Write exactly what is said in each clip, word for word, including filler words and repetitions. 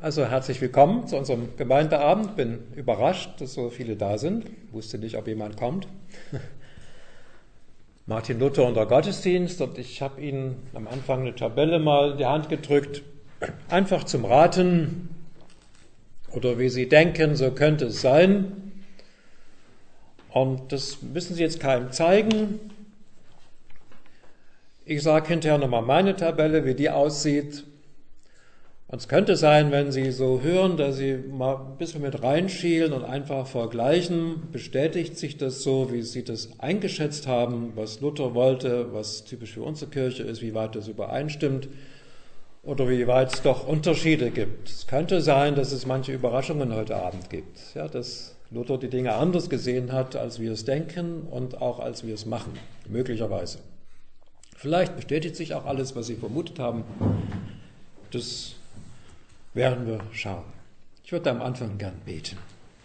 Also herzlich willkommen zu unserem Gemeindeabend. Bin überrascht, dass so viele da sind. Wusste nicht, ob jemand kommt. Martin Luther und der Gottesdienst. Und ich habe Ihnen am Anfang eine Tabelle mal in die Hand gedrückt. Einfach zum Raten oder wie Sie denken, so könnte es sein. Und das müssen Sie jetzt keinem zeigen. Ich sage hinterher nochmal meine Tabelle, wie die aussieht. Und es könnte sein, wenn Sie so hören, dass Sie mal ein bisschen mit reinschielen und einfach vergleichen, bestätigt sich das so, wie Sie das eingeschätzt haben, was Luther wollte, was typisch für unsere Kirche ist, wie weit das übereinstimmt oder wie weit es doch Unterschiede gibt. Es könnte sein, dass es manche Überraschungen heute Abend gibt, ja, dass Luther die Dinge anders gesehen hat, als wir es denken und auch als wir es machen, möglicherweise. Vielleicht bestätigt sich auch alles, was Sie vermutet haben. Das werden wir schauen. Ich würde am Anfang gern beten.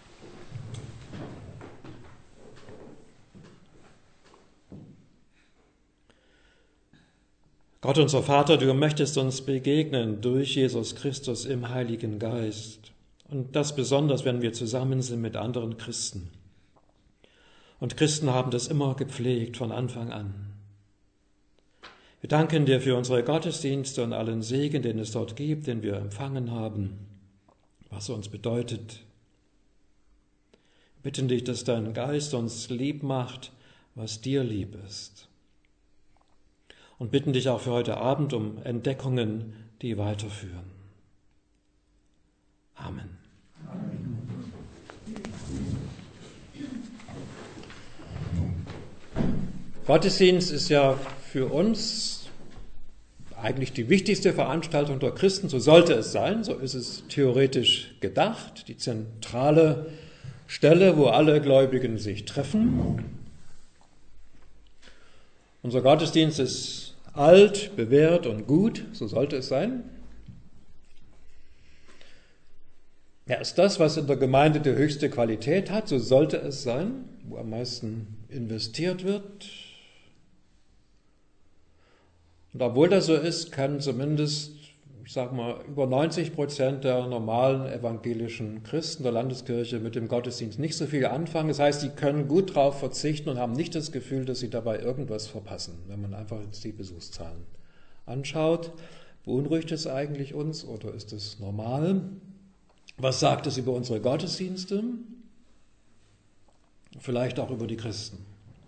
Gott, unser Vater, du möchtest uns begegnen durch Jesus Christus im Heiligen Geist. Und das besonders, wenn wir zusammen sind mit anderen Christen. Und Christen haben das immer gepflegt von Anfang an. Wir danken dir für unsere Gottesdienste und allen Segen, den es dort gibt, den wir empfangen haben, was er uns bedeutet. Wir bitten dich, dass dein Geist uns lieb macht, was dir lieb ist. Und bitten dich auch für heute Abend um Entdeckungen, die weiterführen. Amen. Amen. Gottesdienst ist ja für uns eigentlich die wichtigste Veranstaltung der Christen, so sollte es sein, so ist es theoretisch gedacht, die zentrale Stelle, wo alle Gläubigen sich treffen. Unser Gottesdienst ist alt, bewährt und gut, so sollte es sein. Er ist das, was in der Gemeinde die höchste Qualität hat, so sollte es sein, wo am meisten investiert wird. Und obwohl das so ist, können zumindest, ich sage mal, über neunzig Prozent der normalen evangelischen Christen der Landeskirche mit dem Gottesdienst nicht so viel anfangen. Das heißt, sie können gut darauf verzichten und haben nicht das Gefühl, dass sie dabei irgendwas verpassen, wenn man einfach die Besuchszahlen anschaut. Beunruhigt es eigentlich uns oder ist es normal? Was sagt es über unsere Gottesdienste? Vielleicht auch über die Christen.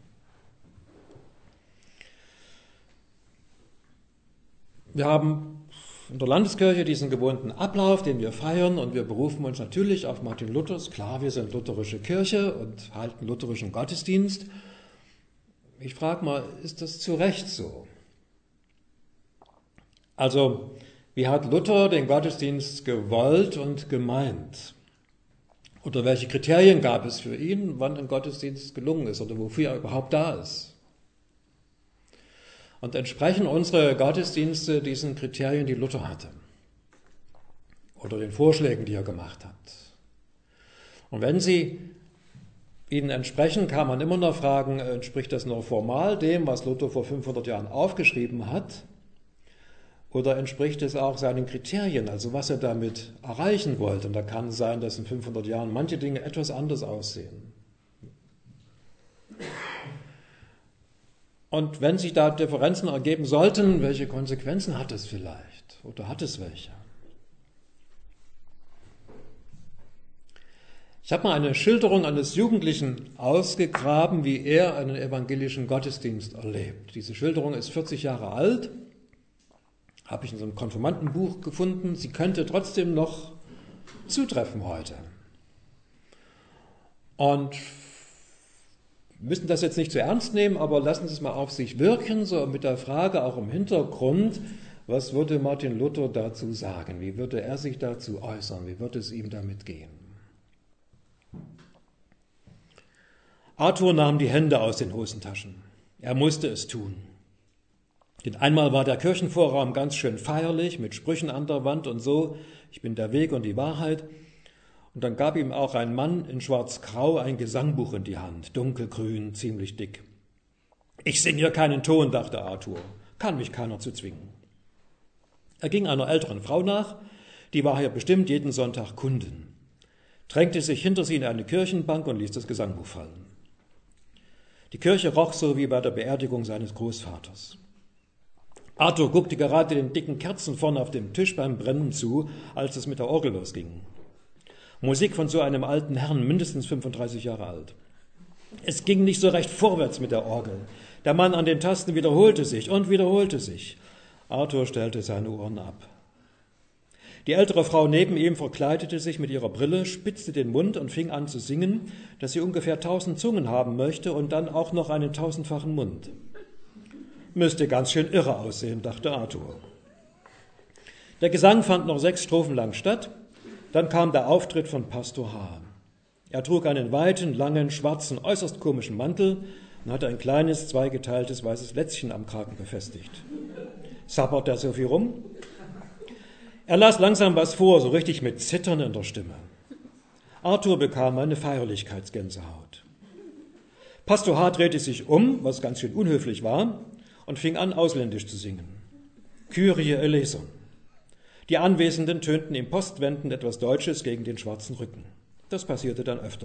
Wir haben in der Landeskirche diesen gewohnten Ablauf, den wir feiern, und wir berufen uns natürlich auf Martin Luthers. Klar, wir sind lutherische Kirche und halten lutherischen Gottesdienst. Ich frage mal, ist das zu Recht so? Also, wie hat Luther den Gottesdienst gewollt und gemeint? Oder welche Kriterien gab es für ihn, wann ein Gottesdienst gelungen ist oder wofür er überhaupt da ist? Und entsprechen unsere Gottesdienste diesen Kriterien, die Luther hatte? Oder den Vorschlägen, die er gemacht hat? Und wenn sie ihnen entsprechen, kann man immer noch fragen, entspricht das nur formal dem, was Luther vor fünfhundert Jahren aufgeschrieben hat? Oder entspricht es auch seinen Kriterien, also was er damit erreichen wollte? Und da kann es sein, dass in fünfhundert Jahren manche Dinge etwas anders aussehen. Und wenn sich da Differenzen ergeben sollten, welche Konsequenzen hat es vielleicht? Oder hat es welche? Ich habe mal eine Schilderung eines Jugendlichen ausgegraben, wie er einen evangelischen Gottesdienst erlebt. Diese Schilderung ist vierzig Jahre alt, habe ich in so einem Konfirmandenbuch gefunden. Sie könnte trotzdem noch zutreffen heute. Und wir müssen das jetzt nicht zu ernst nehmen, aber lassen Sie es mal auf sich wirken, so mit der Frage auch im Hintergrund, was würde Martin Luther dazu sagen? Wie würde er sich dazu äußern? Wie würde es ihm damit gehen? Arthur nahm die Hände aus den Hosentaschen. Er musste es tun. Denn einmal war der Kirchenvorraum ganz schön feierlich, mit Sprüchen an der Wand und so, ich bin der Weg und die Wahrheit. Und dann gab ihm auch ein Mann in schwarz-grau ein Gesangbuch in die Hand, dunkelgrün, ziemlich dick. Ich singe hier keinen Ton, dachte Arthur, kann mich keiner zu zwingen. Er ging einer älteren Frau nach, Die war hier bestimmt jeden Sonntag Kundin, drängte sich hinter sie in eine Kirchenbank und ließ das Gesangbuch fallen. Die Kirche roch so wie bei der Beerdigung seines Großvaters. Arthur guckte gerade den dicken Kerzen vorne auf dem Tisch beim Brennen zu, als es mit der Orgel losging. Musik von so einem alten Herrn, mindestens fünfunddreißig Jahre alt. Es ging nicht so recht vorwärts mit der Orgel. Der Mann an den Tasten wiederholte sich und wiederholte sich. Arthur stellte seine Ohren ab. Die ältere Frau neben ihm verkleidete sich mit ihrer Brille, spitzte den Mund und fing an zu singen, dass sie ungefähr tausend Zungen haben möchte und dann auch noch einen tausendfachen Mund. Müsste ganz schön irre aussehen, dachte Arthur. Der Gesang fand noch sechs Strophen lang statt. Dann kam der Auftritt von Pastor H. Er trug einen weiten, langen, schwarzen, äußerst komischen Mantel und hatte ein kleines, zweigeteiltes, weißes Lätzchen am Kragen befestigt. Sabbert er so viel rum? Er las langsam was vor, so richtig mit Zittern in der Stimme. Arthur bekam eine Feierlichkeitsgänsehaut. Pastor H. drehte sich um, was ganz schön unhöflich war, und fing an, ausländisch zu singen. Kyrie eleison. Die Anwesenden tönten ihm postwendend etwas Deutsches gegen den schwarzen Rücken. Das passierte dann öfter.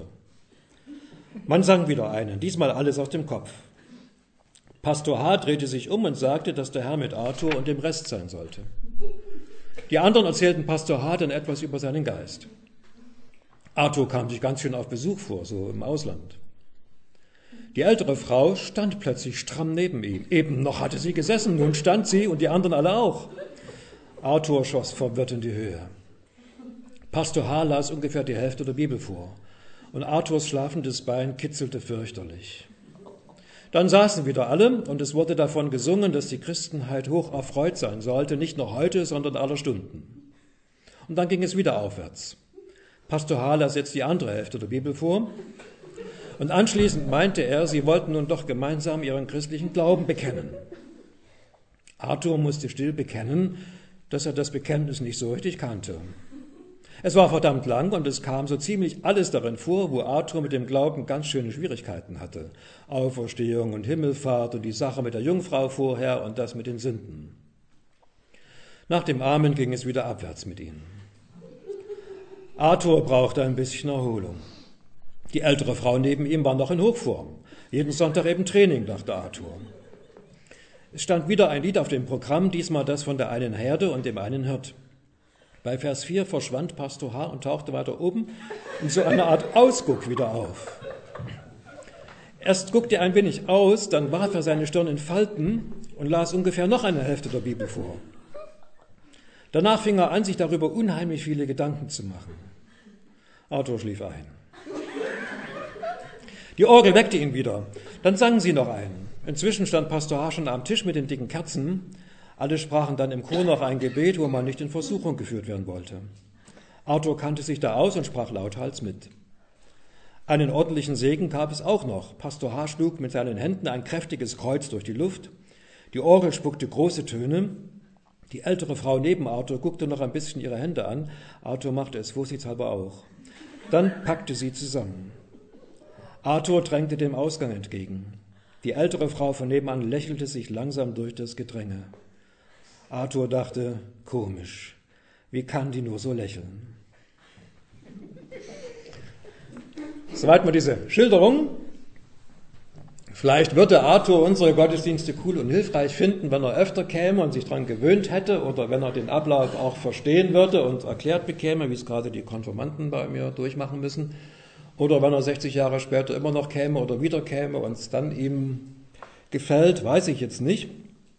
Man sang wieder einen, diesmal alles aus dem Kopf. Pastor H. drehte sich um und sagte, dass der Herr mit Arthur und dem Rest sein sollte. Die anderen erzählten Pastor H. dann etwas über seinen Geist. Arthur kam sich ganz schön auf Besuch vor, so im Ausland. Die ältere Frau stand plötzlich stramm neben ihm. Eben noch hatte sie gesessen, nun stand sie und die anderen alle auch. Arthur schoss verwirrt in die Höhe. Pastor H. las ungefähr die Hälfte der Bibel vor und Arthurs schlafendes Bein kitzelte fürchterlich. Dann saßen wieder alle und es wurde davon gesungen, dass die Christenheit hoch erfreut sein sollte, nicht nur heute, sondern aller Stunden. Und dann ging es wieder aufwärts. Pastor H. las jetzt die andere Hälfte der Bibel vor und anschließend meinte er, sie wollten nun doch gemeinsam ihren christlichen Glauben bekennen. Arthur musste still bekennen, dass er das Bekenntnis nicht so richtig kannte. Es war verdammt lang und es kam so ziemlich alles darin vor, wo Arthur mit dem Glauben ganz schöne Schwierigkeiten hatte. Auferstehung und Himmelfahrt und die Sache mit der Jungfrau vorher und das mit den Sünden. Nach dem Amen ging es wieder abwärts mit ihm. Arthur brauchte ein bisschen Erholung. Die ältere Frau neben ihm war noch in Hochform. Jeden Sonntag eben Training, dachte Arthur. Es stand wieder ein Lied auf dem Programm, diesmal das von der einen Herde und dem einen Hirt. Bei Vers vier verschwand Pastor H. und tauchte weiter oben in so einer Art Ausguck wieder auf. Erst guckte er ein wenig aus, dann warf er seine Stirn in Falten und las ungefähr noch eine Hälfte der Bibel vor. Danach fing er an, sich darüber unheimlich viele Gedanken zu machen. Arthur schlief ein. Die Orgel weckte ihn wieder. Dann sangen sie noch einen. Inzwischen stand Pastor H. schon am Tisch mit den dicken Kerzen. Alle sprachen dann im Chor noch ein Gebet, wo man nicht in Versuchung geführt werden wollte. Arthur kannte sich da aus und sprach lauthals mit. Einen ordentlichen Segen gab es auch noch. Pastor H. schlug mit seinen Händen ein kräftiges Kreuz durch die Luft. Die Orgel spuckte große Töne. Die ältere Frau neben Arthur guckte noch ein bisschen ihre Hände an. Arthur machte es vorsichtshalber auch. Dann packte sie zusammen. Arthur drängte dem Ausgang entgegen. Die ältere Frau von nebenan lächelte sich langsam durch das Gedränge. Arthur dachte, komisch, wie kann die nur so lächeln? Soweit mal diese Schilderung. Vielleicht würde Arthur unsere Gottesdienste cool und hilfreich finden, wenn er öfter käme und sich daran gewöhnt hätte oder wenn er den Ablauf auch verstehen würde und erklärt bekäme, wie es gerade die Konfirmanden bei mir durchmachen müssen. Oder wenn er sechzig Jahre später immer noch käme oder wieder käme und es dann ihm gefällt, weiß ich jetzt nicht.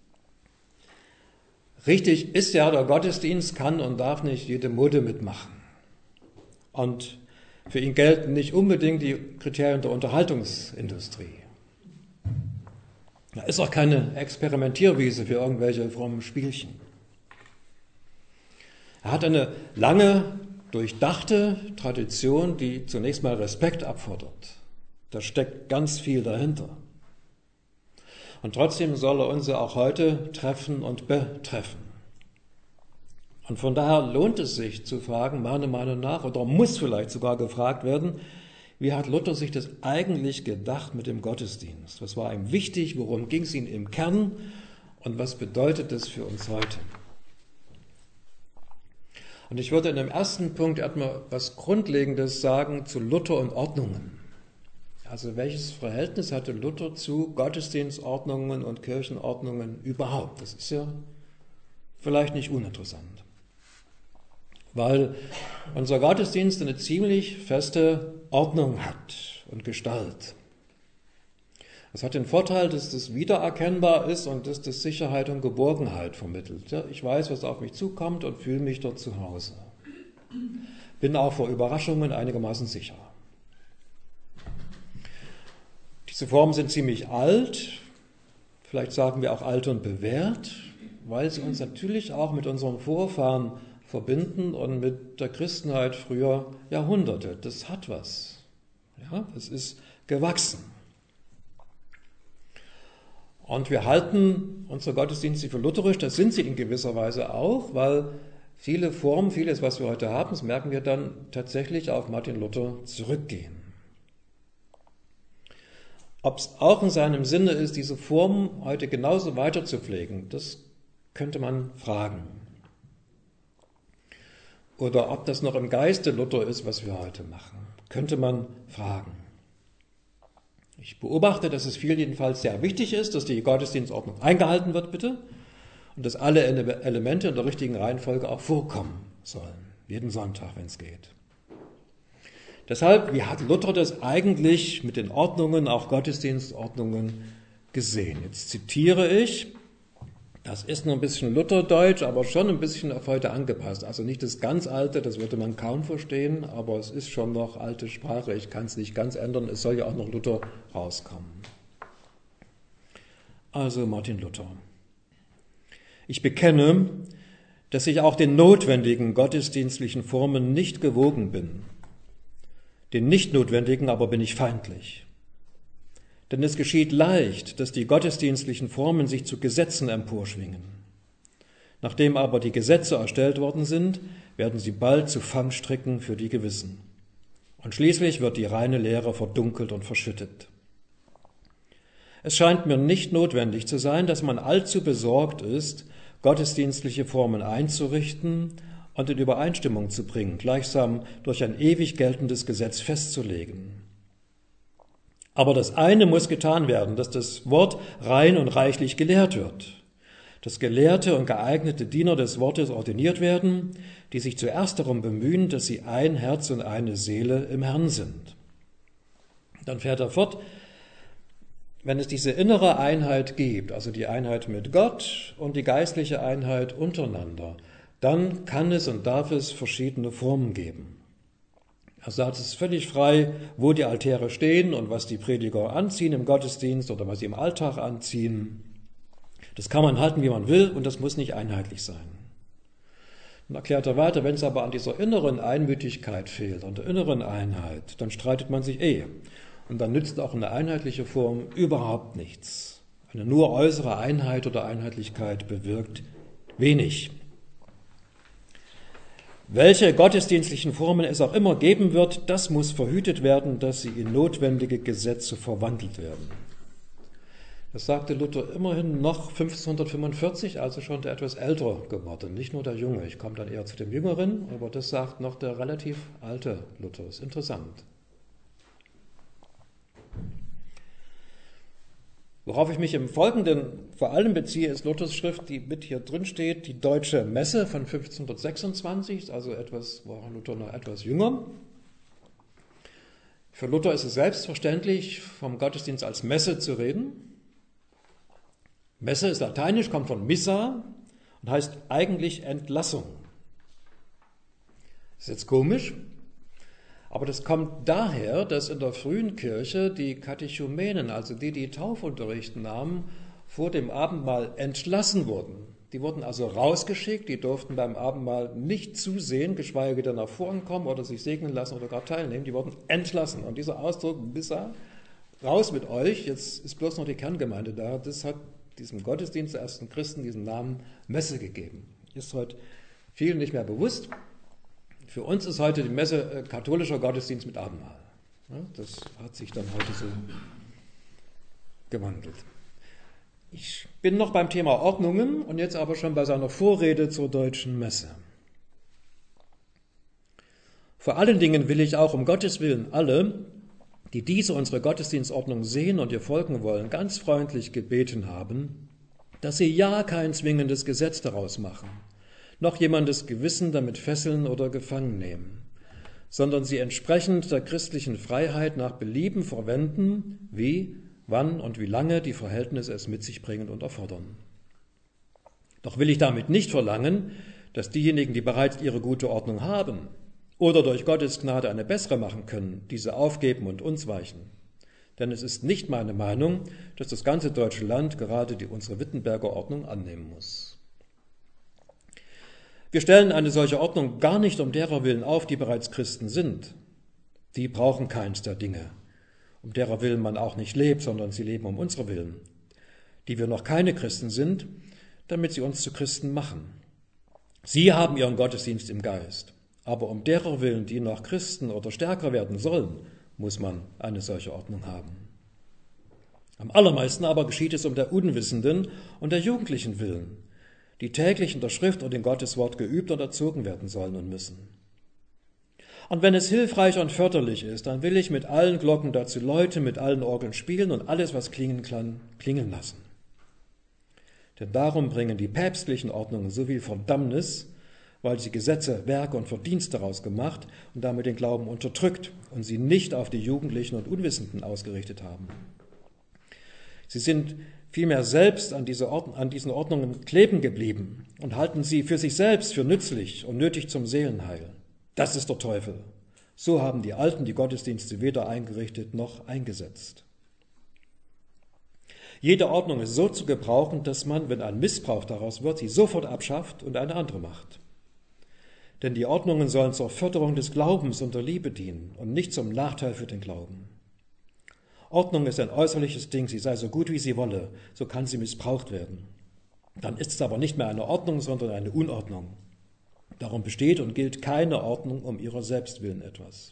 Richtig ist ja, der Gottesdienst kann und darf nicht jede Mode mitmachen. Und für ihn gelten nicht unbedingt die Kriterien der Unterhaltungsindustrie. Da ist auch keine Experimentierwiese für irgendwelche frommen Spielchen. Er hat eine lange, durchdachte Tradition, die zunächst mal Respekt abfordert. Da steckt ganz viel dahinter. Und trotzdem soll er uns ja auch heute treffen und betreffen. Und von daher lohnt es sich zu fragen, meiner Meinung nach, oder muss vielleicht sogar gefragt werden, wie hat Luther sich das eigentlich gedacht mit dem Gottesdienst? Was war ihm wichtig? Worum ging es ihm im Kern? Und was bedeutet das für uns heute? Und ich würde in dem ersten Punkt erstmal was Grundlegendes sagen zu Luther und Ordnungen. Also welches Verhältnis hatte Luther zu Gottesdienstordnungen und Kirchenordnungen überhaupt? Das ist ja vielleicht nicht uninteressant, weil unser Gottesdienst eine ziemlich feste Ordnung hat und Gestalt. Das hat den Vorteil, dass das wiedererkennbar ist und dass das Sicherheit und Geborgenheit vermittelt. Ja, ich weiß, was auf mich zukommt und fühle mich dort zu Hause. Bin auch vor Überraschungen einigermaßen sicher. Diese Formen sind ziemlich alt, vielleicht sagen wir auch alt und bewährt, weil sie uns natürlich auch mit unseren Vorfahren verbinden und mit der Christenheit früher Jahrhunderte. Das hat was. Ja, das ist gewachsen. Und wir halten unsere Gottesdienste für lutherisch, das sind sie in gewisser Weise auch, weil viele Formen, vieles, was wir heute haben, das merken wir dann tatsächlich auf Martin Luther zurückgehen. Ob es auch in seinem Sinne ist, diese Formen heute genauso weiter zu pflegen, das könnte man fragen. Oder ob das noch im Geiste Luther ist, was wir heute machen, könnte man fragen. Ich beobachte, dass es vielen jedenfalls sehr wichtig ist, dass die Gottesdienstordnung eingehalten wird, bitte, und dass alle Elemente in der richtigen Reihenfolge auch vorkommen sollen, jeden Sonntag, wenn es geht. Deshalb, wie hat Luther das eigentlich mit den Ordnungen, auch Gottesdienstordnungen, gesehen? Jetzt zitiere ich, das ist nur ein bisschen Lutherdeutsch, aber schon ein bisschen auf heute angepasst. Also nicht das ganz Alte, das würde man kaum verstehen, aber es ist schon noch alte Sprache, ich kann es nicht ganz ändern, es soll ja auch noch Luther rauskommen. Also Martin Luther. Ich bekenne, dass ich auch den notwendigen gottesdienstlichen Formen nicht gewogen bin. Den nicht notwendigen aber bin ich feindlich. Denn es geschieht leicht, dass die gottesdienstlichen Formen sich zu Gesetzen emporschwingen. Nachdem aber die Gesetze erstellt worden sind, werden sie bald zu Fangstricken für die Gewissen. Und schließlich wird die reine Lehre verdunkelt und verschüttet. Es scheint mir nicht notwendig zu sein, dass man allzu besorgt ist, gottesdienstliche Formen einzurichten und in Übereinstimmung zu bringen, gleichsam durch ein ewig geltendes Gesetz festzulegen. Aber das eine muss getan werden, dass das Wort rein und reichlich gelehrt wird, dass gelehrte und geeignete Diener des Wortes ordiniert werden, die sich zuerst darum bemühen, dass sie ein Herz und eine Seele im Herrn sind. Dann fährt er fort, wenn es diese innere Einheit gibt, also die Einheit mit Gott und die geistliche Einheit untereinander, dann kann es und darf es verschiedene Formen geben. Er sagt, es ist völlig frei, wo die Altäre stehen und was die Prediger anziehen im Gottesdienst oder was sie im Alltag anziehen. Das kann man halten, wie man will, und das muss nicht einheitlich sein. Dann erklärt er weiter, wenn es aber an dieser inneren Einmütigkeit fehlt, an der inneren Einheit, dann streitet man sich eh. Und dann nützt auch eine einheitliche Form überhaupt nichts. Eine nur äußere Einheit oder Einheitlichkeit bewirkt wenig. Welche gottesdienstlichen Formen es auch immer geben wird, das muss verhütet werden, dass sie in notwendige Gesetze verwandelt werden. Das sagte Luther immerhin noch fünfzehnhundertfünfundvierzig, also schon der etwas ältere geworden, nicht nur der Junge. Ich komme dann eher zu dem Jüngeren, aber das sagt noch der relativ alte Luther. Ist interessant. Worauf ich mich im Folgenden vor allem beziehe, ist Luthers Schrift, die mit hier drin steht, die Deutsche Messe von fünfzehnhundertsechsundzwanzig, also etwas, war Luther noch etwas jünger. Für Luther ist es selbstverständlich, vom Gottesdienst als Messe zu reden. Messe ist lateinisch, kommt von Missa und heißt eigentlich Entlassung. Das ist jetzt komisch, aber das kommt daher, dass in der frühen Kirche die Katechumenen, also die, die Taufunterricht nahmen, vor dem Abendmahl entlassen wurden. Die wurden also rausgeschickt, die durften beim Abendmahl nicht zusehen, geschweige denn nach vorn kommen oder sich segnen lassen oder gar teilnehmen. Die wurden entlassen. Und dieser Ausdruck, Missa, raus mit euch, jetzt ist bloß noch die Kerngemeinde da, das hat diesem Gottesdienst der ersten Christen diesen Namen Messe gegeben. Ist heute vielen nicht mehr bewusst. Für uns ist heute die Messe äh, katholischer Gottesdienst mit Abendmahl. Ja, das hat sich dann heute so gewandelt. Ich bin noch beim Thema Ordnungen und jetzt aber schon bei seiner Vorrede zur Deutschen Messe. Vor allen Dingen will ich auch um Gottes Willen alle, die diese unsere Gottesdienstordnung sehen und ihr folgen wollen, ganz freundlich gebeten haben, dass sie ja kein zwingendes Gesetz daraus machen, noch jemandes Gewissen damit fesseln oder gefangen nehmen, sondern sie entsprechend der christlichen Freiheit nach Belieben verwenden, wie, wann und wie lange die Verhältnisse es mit sich bringen und erfordern. Doch will ich damit nicht verlangen, dass diejenigen, die bereits ihre gute Ordnung haben oder durch Gottes Gnade eine bessere machen können, diese aufgeben und uns weichen. Denn es ist nicht meine Meinung, dass das ganze deutsche Land gerade die unsere Wittenberger Ordnung annehmen muss. Wir stellen eine solche Ordnung gar nicht um derer willen auf, die bereits Christen sind. Die brauchen keins der Dinge, um derer willen man auch nicht lebt, sondern sie leben um unsere Willen, die wir noch keine Christen sind, damit sie uns zu Christen machen. Sie haben ihren Gottesdienst im Geist, aber um derer willen, die noch Christen oder stärker werden sollen, muss man eine solche Ordnung haben. Am allermeisten aber geschieht es um der Unwissenden und der Jugendlichen willen, die täglich in der Schrift und in Gottes Wort geübt und erzogen werden sollen und müssen. Und wenn es hilfreich und förderlich ist, dann will ich mit allen Glocken dazu läuten, mit allen Orgeln spielen und alles, was klingen kann, klingen lassen. Denn darum bringen die päpstlichen Ordnungen so viel Verdammnis, weil sie Gesetze, Werke und Verdienste daraus gemacht und damit den Glauben unterdrückt und sie nicht auf die Jugendlichen und Unwissenden ausgerichtet haben. Sie sind vielmehr selbst an, diese Ord- an diesen Ordnungen kleben geblieben und halten sie für sich selbst für nützlich und nötig zum Seelenheil. Das ist der Teufel. So haben die Alten die Gottesdienste weder eingerichtet noch eingesetzt. Jede Ordnung ist so zu gebrauchen, dass man, wenn ein Missbrauch daraus wird, sie sofort abschafft und eine andere macht. Denn die Ordnungen sollen zur Förderung des Glaubens und der Liebe dienen und nicht zum Nachteil für den Glauben. Ordnung ist ein äußerliches Ding, sie sei so gut wie sie wolle, so kann sie missbraucht werden. Dann ist es aber nicht mehr eine Ordnung, sondern eine Unordnung. Darum besteht und gilt keine Ordnung um ihrer selbst willen etwas.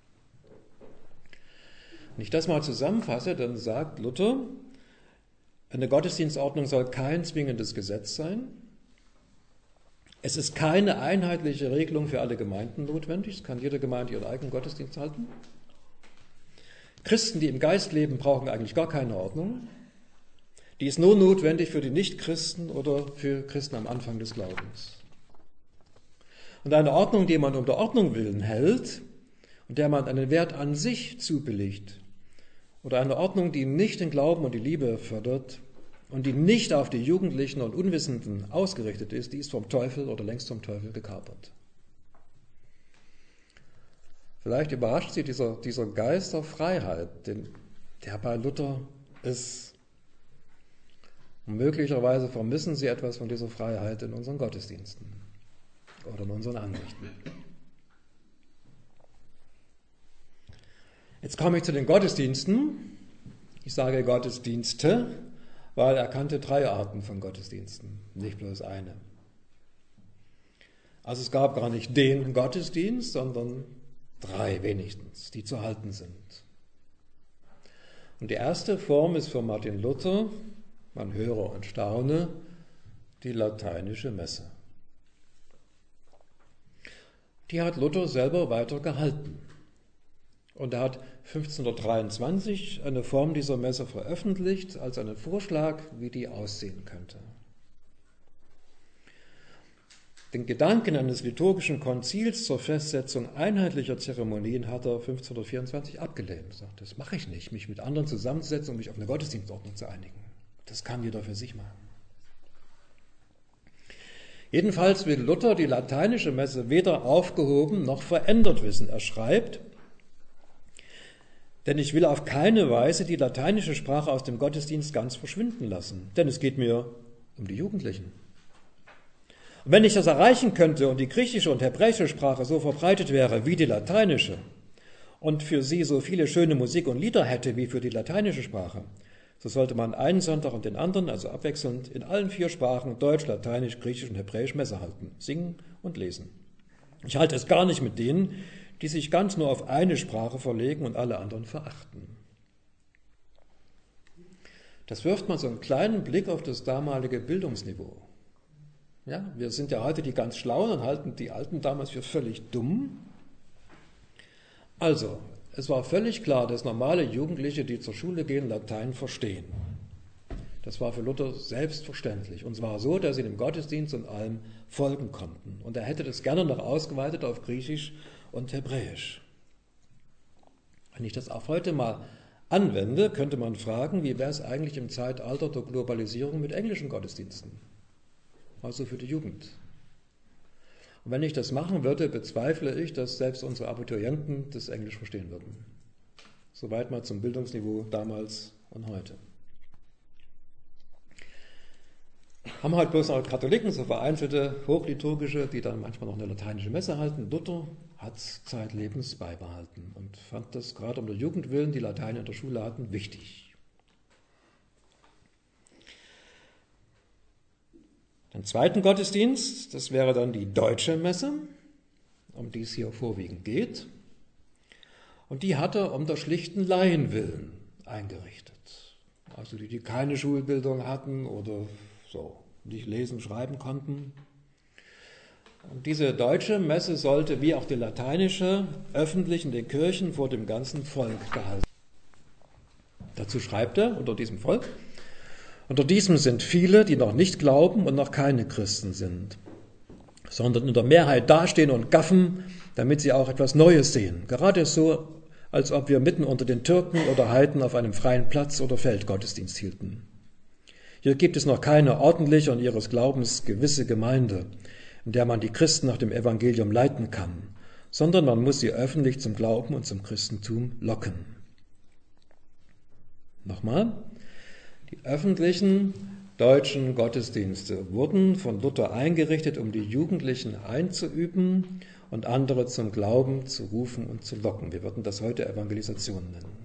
Wenn ich das mal zusammenfasse, dann sagt Luther, eine Gottesdienstordnung soll kein zwingendes Gesetz sein. Es ist keine einheitliche Regelung für alle Gemeinden notwendig. Es kann jede Gemeinde ihren eigenen Gottesdienst halten. Christen, die im Geist leben, brauchen eigentlich gar keine Ordnung. Die ist nur notwendig für die Nichtchristen oder für Christen am Anfang des Glaubens. Und eine Ordnung, die man um der Ordnung willen hält und der man einen Wert an sich zubilligt, oder eine Ordnung, die nicht den Glauben und die Liebe fördert und die nicht auf die Jugendlichen und Unwissenden ausgerichtet ist, die ist vom Teufel oder längst vom Teufel gekapert. Vielleicht überrascht Sie dieser, dieser Geist der Freiheit, den, der bei Luther ist. Und möglicherweise vermissen Sie etwas von dieser Freiheit in unseren Gottesdiensten oder in unseren Ansichten. Jetzt komme ich zu den Gottesdiensten. Ich sage Gottesdienste, weil er kannte drei Arten von Gottesdiensten, nicht bloß eine. Also es gab gar nicht den Gottesdienst, sondern drei wenigstens, die zu halten sind. Und die erste Form ist für Martin Luther, man höre und staune, die lateinische Messe. Die hat Luther selber weiter gehalten. Und er hat fünfzehnhundertdreiundzwanzig eine Form dieser Messe veröffentlicht als einen Vorschlag, wie die aussehen könnte. Den Gedanken eines liturgischen Konzils zur Festsetzung einheitlicher Zeremonien hat er fünfzehnhundertvierundzwanzig abgelehnt. Er sagt, das mache ich nicht, mich mit anderen zusammenzusetzen, um mich auf eine Gottesdienstordnung zu einigen. Das kann jeder für sich machen. Jedenfalls will Luther die lateinische Messe weder aufgehoben noch verändert wissen. Er schreibt, denn ich will auf keine Weise die lateinische Sprache aus dem Gottesdienst ganz verschwinden lassen, denn es geht mir um die Jugendlichen. Und wenn ich das erreichen könnte und die griechische und hebräische Sprache so verbreitet wäre wie die lateinische und für sie so viele schöne Musik und Lieder hätte wie für die lateinische Sprache, so sollte man einen Sonntag und den anderen, also abwechselnd, in allen vier Sprachen, Deutsch, Lateinisch, Griechisch und Hebräisch, Messe halten, singen und lesen. Ich halte es gar nicht mit denen, die sich ganz nur auf eine Sprache verlegen und alle anderen verachten. Das wirft mal so einen kleinen Blick auf das damalige Bildungsniveau. Ja, wir sind ja heute die ganz Schlauen und halten die Alten damals für völlig dumm. Also, es war völlig klar, dass normale Jugendliche, die zur Schule gehen, Latein verstehen. Das war für Luther selbstverständlich. Und zwar so, dass sie dem Gottesdienst und allem folgen konnten. Und er hätte das gerne noch ausgeweitet auf Griechisch und Hebräisch. Wenn ich das auch heute mal anwende, könnte man fragen, wie wäre es eigentlich im Zeitalter der Globalisierung mit englischen Gottesdiensten? Also für die Jugend. Und wenn ich das machen würde, bezweifle ich, dass selbst unsere Abiturienten das Englisch verstehen würden. Soweit mal zum Bildungsniveau damals und heute. Haben halt bloß noch Katholiken, so vereinzelte hochliturgische, die dann manchmal noch eine lateinische Messe halten. Luther hat es zeitlebens beibehalten und fand das gerade um der Jugend willen, die Latein in der Schule hatten, wichtig. Den zweiten Gottesdienst, das wäre dann die deutsche Messe, um die es hier vorwiegend geht. Und die hat er um der schlichten Laien willen eingerichtet. Also die, die keine Schulbildung hatten oder so nicht lesen, schreiben konnten. Und diese deutsche Messe sollte, wie auch die lateinische, öffentlich in den Kirchen vor dem ganzen Volk gehalten werden. Dazu schreibt er unter diesem Volk: Unter diesem sind viele, die noch nicht glauben und noch keine Christen sind, sondern in der Mehrheit dastehen und gaffen, damit sie auch etwas Neues sehen. Gerade so, als ob wir mitten unter den Türken oder Heiden auf einem freien Platz oder Feld Gottesdienst hielten. Hier gibt es noch keine ordentliche und ihres Glaubens gewisse Gemeinde, in der man die Christen nach dem Evangelium leiten kann, sondern man muss sie öffentlich zum Glauben und zum Christentum locken. Nochmal, die öffentlichen deutschen Gottesdienste wurden von Luther eingerichtet, um die Jugendlichen einzuüben und andere zum Glauben zu rufen und zu locken. Wir würden das heute Evangelisation nennen.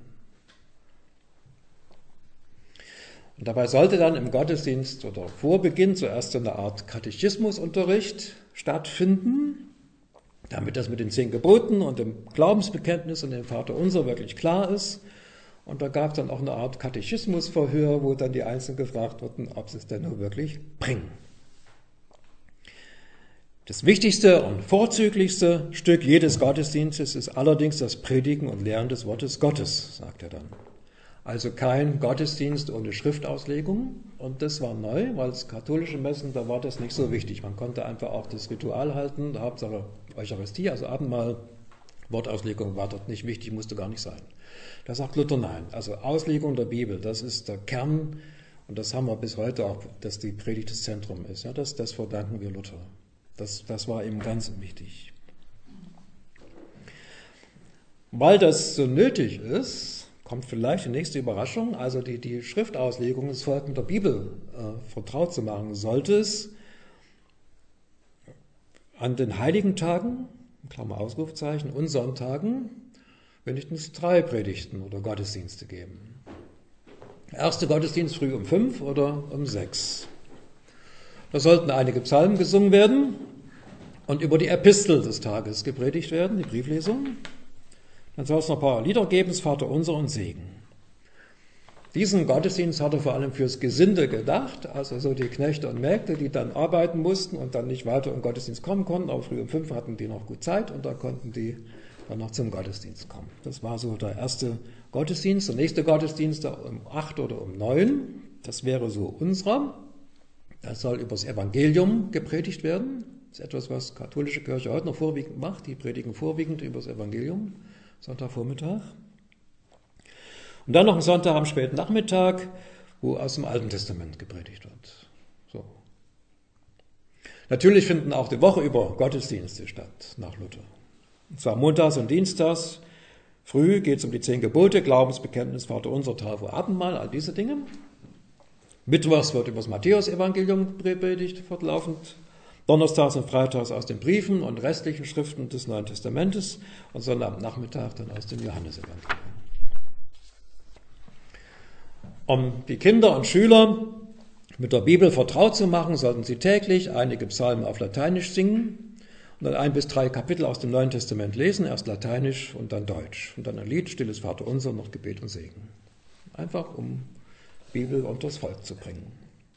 Und dabei sollte dann im Gottesdienst oder vor Beginn zuerst eine Art Katechismusunterricht stattfinden, damit das mit den zehn Geboten und dem Glaubensbekenntnis und dem Vaterunser wirklich klar ist. Und da gab es dann auch eine Art Katechismusverhör, wo dann die Einzelnen gefragt wurden, ob sie es denn nur wirklich bringen. Das wichtigste und vorzüglichste Stück jedes Gottesdienstes ist allerdings das Predigen und Lehren des Wortes Gottes, sagt er dann. Also kein Gottesdienst ohne Schriftauslegung. Und das war neu, weil es katholische Messen, da war das nicht so wichtig. Man konnte einfach auch das Ritual halten, Hauptsache Eucharistie, also Abendmahl, Wortauslegung war dort nicht wichtig, musste gar nicht sein. Da sagt Luther nein. Also Auslegung der Bibel, das ist der Kern und das haben wir bis heute auch, dass die Predigt das Zentrum ist. Ja, das, das verdanken wir Luther. Das, das war ihm ganz wichtig. Weil das so nötig ist, kommt vielleicht die nächste Überraschung, also die, die Schriftauslegung des Volkes mit der Bibel äh, vertraut zu machen, sollte es an den heiligen Tagen, Klammer Ausrufzeichen, und Sonntagen wenigstens drei Predigten oder Gottesdienste geben. Der erste Gottesdienst früh um fünf oder um sechs. Da sollten einige Psalmen gesungen werden und über die Epistel des Tages gepredigt werden, die Brieflesung. Dann soll es noch ein paar Lieder geben, das Vaterunser und Segen. Diesen Gottesdienst hat er vor allem fürs Gesinde gedacht, also so die Knechte und Mägde, die dann arbeiten mussten und dann nicht weiter im Gottesdienst kommen konnten, aber früh um fünf hatten die noch gut Zeit und da konnten die dann noch zum Gottesdienst kommen. Das war so der erste Gottesdienst. Der nächste Gottesdienst um acht oder um neun, das wäre so unserer. Das soll über das Evangelium gepredigt werden. Das ist etwas, was die katholische Kirche heute noch vorwiegend macht. Die predigen vorwiegend über das Evangelium, Sonntagvormittag. Und dann noch einen Sonntag am späten Nachmittag, wo aus dem Alten Testament gepredigt wird. So. Natürlich finden auch die Woche über Gottesdienste statt, nach Luther. Und zwar montags und dienstags. Früh geht es um die zehn Gebote, Glaubensbekenntnis, Vaterunser, Taufe, Abendmahl, all diese Dinge. Mittwochs wird über das Matthäus-Evangelium predigt, fortlaufend. Donnerstags und Freitags aus den Briefen und restlichen Schriften des Neuen Testamentes und Sonntagnachmittag dann aus dem Johannesevangelium. Um die Kinder und Schüler mit der Bibel vertraut zu machen, sollten sie täglich einige Psalmen auf Lateinisch singen und dann ein bis drei Kapitel aus dem Neuen Testament lesen, erst Lateinisch und dann Deutsch. Und dann ein Lied, Stilles Vaterunser, noch Gebet und Segen. Einfach um Bibel unter das Volk zu bringen.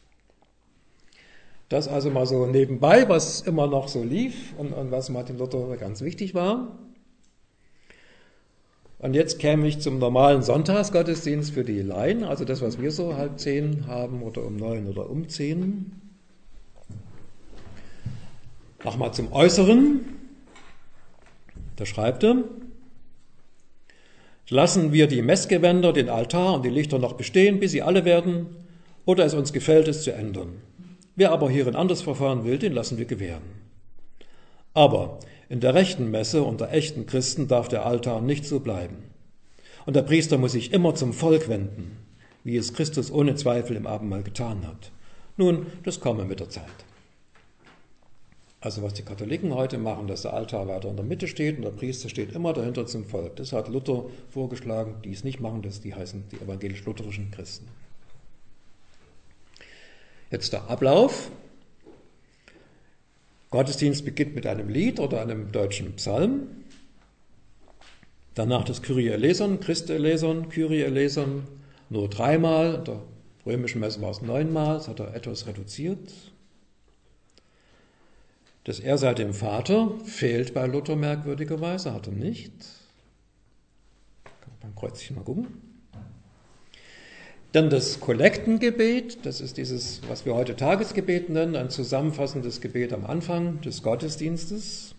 Das also mal so nebenbei, was immer noch so lief und, und was Martin Luther ganz wichtig war. Und jetzt käme ich zum normalen Sonntagsgottesdienst für die Laien, also das, was wir so halb zehn haben oder um neun oder um zehn. Nochmal zum Äußeren. Da schreibt er: Lassen wir die Messgewänder, den Altar und die Lichter noch bestehen, bis sie alle werden, oder es uns gefällt, es zu ändern. Wer aber hierin anders verfahren will, den lassen wir gewähren. Aber in der rechten Messe unter echten Christen darf der Altar nicht so bleiben. Und der Priester muss sich immer zum Volk wenden, wie es Christus ohne Zweifel im Abendmahl getan hat. Nun, das komme mit der Zeit. Also was die Katholiken heute machen, dass der Altar weiter in der Mitte steht und der Priester steht immer dahinter zum Volk. Das hat Luther vorgeschlagen, die es nicht machen, das, die heißen die evangelisch-lutherischen Christen. Jetzt der Ablauf. Gottesdienst beginnt mit einem Lied oder einem deutschen Psalm. Danach das Kyrie eleison, Christe eleison, Kyrie eleison, nur dreimal. In der römischen Messe war es neunmal, das hat er etwas reduziert. Das Er sei dem Vater fehlt bei Luther merkwürdigerweise, hat er nicht. Kann man beim Kreuzchen mal gucken. Dann das Kollektengebet, das ist dieses, was wir heute Tagesgebet nennen, ein zusammenfassendes Gebet am Anfang des Gottesdienstes.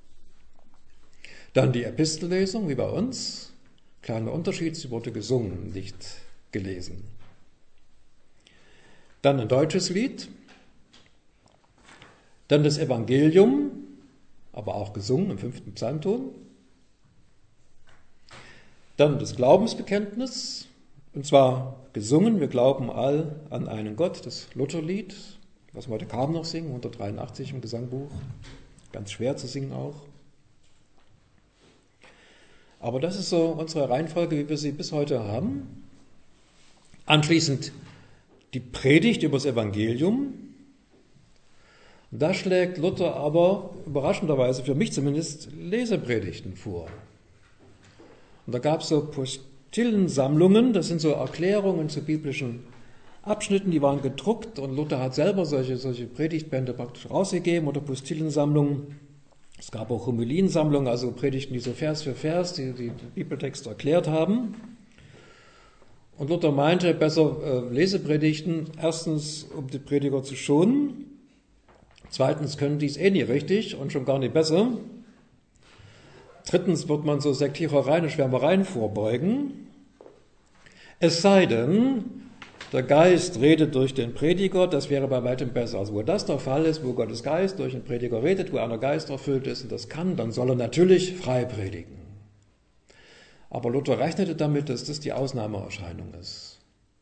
Dann die Epistellesung, wie bei uns. Kleiner Unterschied, sie wurde gesungen, nicht gelesen. Dann ein deutsches Lied. Dann das Evangelium, aber auch gesungen im fünften Psalmton. Dann das Glaubensbekenntnis, und zwar gesungen, wir glauben all an einen Gott, das Lutherlied, was wir heute kaum noch singen, hundertdreiundachtzig im Gesangbuch, ganz schwer zu singen auch. Aber das ist so unsere Reihenfolge, wie wir sie bis heute haben. Anschließend die Predigt über das Evangelium. Da schlägt Luther aber überraschenderweise, für mich zumindest, Lesepredigten vor. Und da gab es so Postillensammlungen, das sind so Erklärungen zu biblischen Abschnitten, die waren gedruckt und Luther hat selber solche, solche Predigtbände praktisch rausgegeben oder Postillensammlungen. Es gab auch Homiliensammlungen, also Predigten, die so Vers für Vers die, die, die Bibeltexte erklärt haben. Und Luther meinte, besser äh, Lesepredigten, erstens, um die Prediger zu schonen, zweitens können die es eh nie richtig und schon gar nicht besser. Drittens wird man so Sektierereien und Schwärmereien vorbeugen. Es sei denn, der Geist redet durch den Prediger, das wäre bei weitem besser. Also wo das der Fall ist, wo Gottes Geist durch den Prediger redet, wo einer Geist erfüllt ist und das kann, dann soll er natürlich frei predigen. Aber Luther rechnete damit, dass das die Ausnahmeerscheinung ist.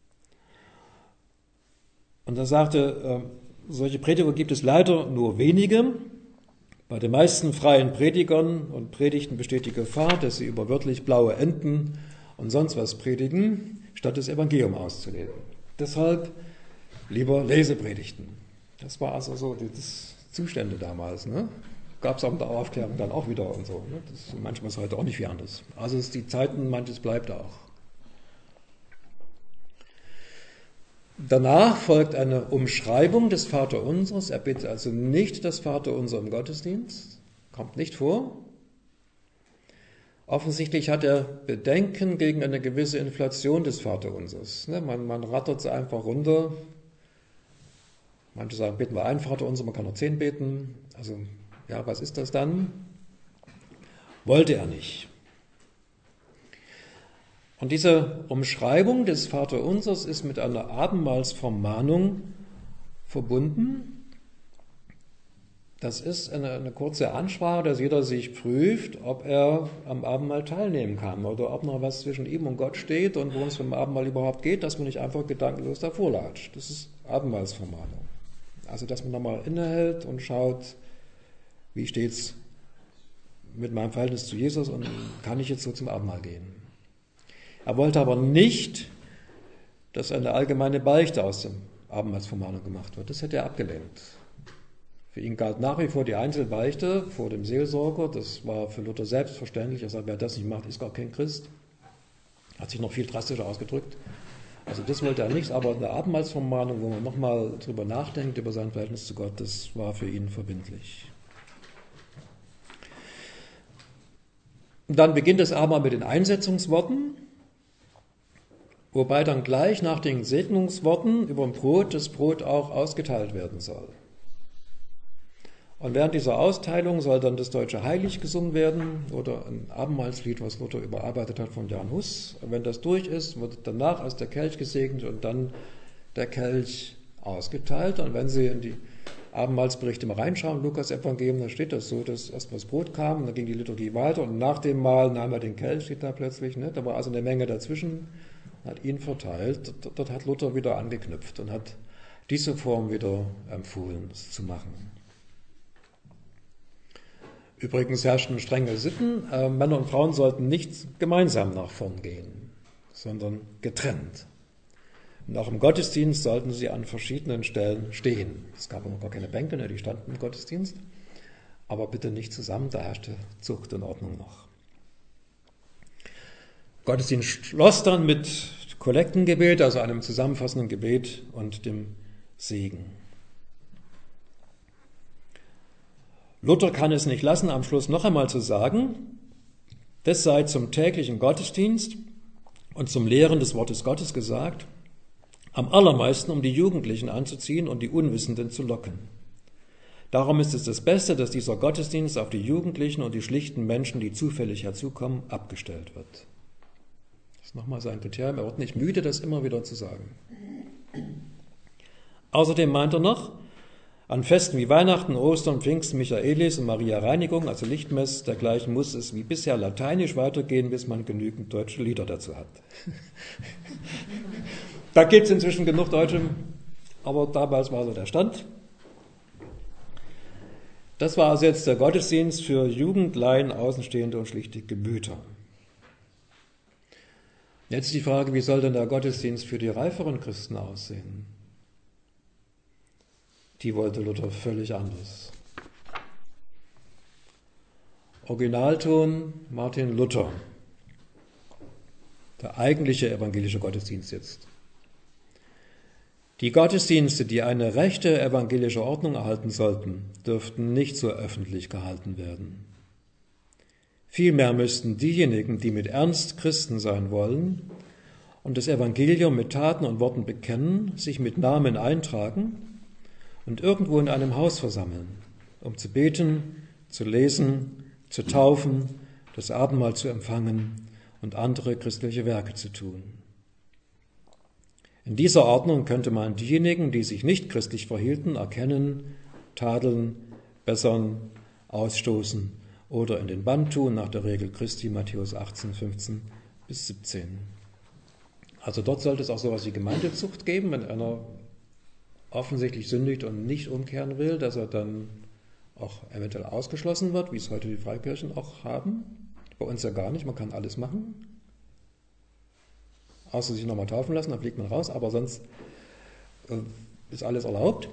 Und er sagte, solche Prediger gibt es leider nur wenige. Bei den meisten freien Predigern und Predigten besteht die Gefahr, dass sie über wörtlich blaue Enten und sonst was predigen, statt das Evangelium auszulegen. Deshalb lieber Lesepredigten. Das war also so die Zustände damals. Ne? Gab es auch mit der Aufklärung dann auch wieder und so. Ne? Das ist manchmal ist heute auch nicht viel anders. Also ist die Zeiten, manches bleibt auch. Danach folgt eine Umschreibung des Vaterunsers. Er bittet also nicht das Vaterunser im Gottesdienst, kommt nicht vor. Offensichtlich hat er Bedenken gegen eine gewisse Inflation des Vaterunsers. Man, man rattert sie einfach runter. Manche sagen, beten wir ein Vaterunser, man kann noch zehn beten. Also, ja, was ist das dann? Wollte er nicht. Und diese Umschreibung des Vaterunsers ist mit einer Abendmahlsvermahnung verbunden. Das ist eine, eine kurze Ansprache, dass jeder sich prüft, ob er am Abendmahl teilnehmen kann oder ob noch was zwischen ihm und Gott steht und worum es beim Abendmahl überhaupt geht, dass man nicht einfach gedankenlos davor latscht. Das ist Abendmahlsvermahnung. Also, dass man nochmal innehält und schaut, wie steht es mit meinem Verhältnis zu Jesus und kann ich jetzt so zum Abendmahl gehen. Er wollte aber nicht, dass eine allgemeine Beichte aus dem Abendmahlsvermahnung gemacht wird. Das hätte er abgelehnt. Für ihn galt nach wie vor die Einzelbeichte vor dem Seelsorger. Das war für Luther selbstverständlich. Er sagt, wer das nicht macht, ist gar kein Christ. Hat sich noch viel drastischer ausgedrückt. Also das wollte er nicht, aber eine Abendmahlsvermahnung, wo man nochmal drüber nachdenkt, über sein Verhältnis zu Gott, das war für ihn verbindlich. Und dann beginnt es aber mit den Einsetzungsworten, wobei dann gleich nach den Segnungsworten über dem Brot das Brot auch ausgeteilt werden soll. Und während dieser Austeilung soll dann das deutsche Heilig gesungen werden oder ein Abendmahlslied, was Luther überarbeitet hat von Jan Hus. Und wenn das durch ist, wird danach erst der Kelch gesegnet und dann der Kelch ausgeteilt. Und wenn Sie in die Abendmahlsberichte mal reinschauen, Lukas Evangelium, da steht das so, dass erst mal das Brot kam und dann ging die Liturgie weiter und nach dem Mahl nahm er den Kelch, steht da plötzlich. Ne? Da war also eine Menge dazwischen, hat ihn verteilt. Dort, dort hat Luther wieder angeknüpft und hat diese Form wieder empfohlen, es zu machen. Übrigens herrschten strenge Sitten. Äh, Männer und Frauen sollten nicht gemeinsam nach vorn gehen, sondern getrennt. Und auch im Gottesdienst sollten sie an verschiedenen Stellen stehen. Es gab noch gar keine Bänke, ne, die standen im Gottesdienst. Aber bitte nicht zusammen, da herrschte Zucht und Ordnung noch. Gottesdienst schloss dann mit Kollektengebet, also einem zusammenfassenden Gebet und dem Segen. Luther kann es nicht lassen, am Schluss noch einmal zu sagen, das sei zum täglichen Gottesdienst und zum Lehren des Wortes Gottes gesagt, am allermeisten, um die Jugendlichen anzuziehen und die Unwissenden zu locken. Darum ist es das Beste, dass dieser Gottesdienst auf die Jugendlichen und die schlichten Menschen, die zufällig herzukommen, abgestellt wird. Das ist nochmal sein Kriterium, er wird nicht müde, das immer wieder zu sagen. Außerdem meint er noch, an Festen wie Weihnachten, Ostern, Pfingsten, Michaelis und Maria Reinigung, also Lichtmess, dergleichen muss es wie bisher lateinisch weitergehen, bis man genügend deutsche Lieder dazu hat. Da gibt es inzwischen genug Deutsche, aber damals war so der Stand. Das war also jetzt der Gottesdienst für Jugend, Laien, Außenstehende und schlichte Gemüter. Jetzt die Frage, wie soll denn der Gottesdienst für die reiferen Christen aussehen? Die wollte Luther völlig anders. Originalton Martin Luther, der eigentliche evangelische Gottesdienst jetzt. Die Gottesdienste, die eine rechte evangelische Ordnung erhalten sollten, dürften nicht so öffentlich gehalten werden. Vielmehr müssten diejenigen, die mit Ernst Christen sein wollen und das Evangelium mit Taten und Worten bekennen, sich mit Namen eintragen und irgendwo in einem Haus versammeln, um zu beten, zu lesen, zu taufen, das Abendmahl zu empfangen und andere christliche Werke zu tun. In dieser Ordnung könnte man diejenigen, die sich nicht christlich verhielten, erkennen, tadeln, bessern, ausstoßen oder in den Bann tun, nach der Regel Christi, Matthäus achtzehn, fünfzehn bis siebzehn. Also dort sollte es auch sowas wie Gemeindezucht geben, wenn einer offensichtlich sündigt und nicht umkehren will, dass er dann auch eventuell ausgeschlossen wird, wie es heute die Freikirchen auch haben. Bei uns ja gar nicht, man kann alles machen. Außer sich nochmal taufen lassen, dann fliegt man raus, aber sonst äh, ist alles erlaubt.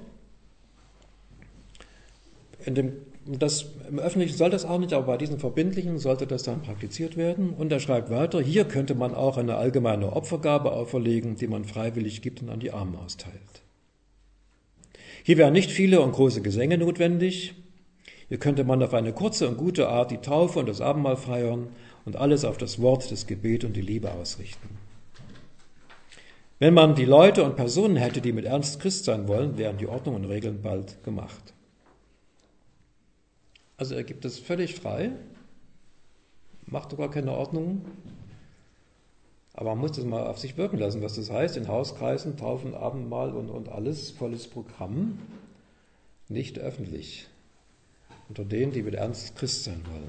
In dem, das, Im Öffentlichen soll das auch nicht, aber bei diesen Verbindlichen sollte das dann praktiziert werden. Und er schreibt weiter, hier könnte man auch eine allgemeine Opfergabe auferlegen, die man freiwillig gibt und an die Armen austeilt. Hier wären nicht viele und große Gesänge notwendig. Hier könnte man auf eine kurze und gute Art die Taufe und das Abendmahl feiern und alles auf das Wort, das Gebet und die Liebe ausrichten. Wenn man die Leute und Personen hätte, die mit Ernst Christ sein wollen, wären die Ordnungen und Regeln bald gemacht. Also er gibt es völlig frei, macht sogar keine Ordnung, aber man muss das mal auf sich wirken lassen, was das heißt, in Hauskreisen, Taufen, Abendmahl und, und alles, volles Programm, nicht öffentlich, unter denen, die mit Ernst Christ sein wollen.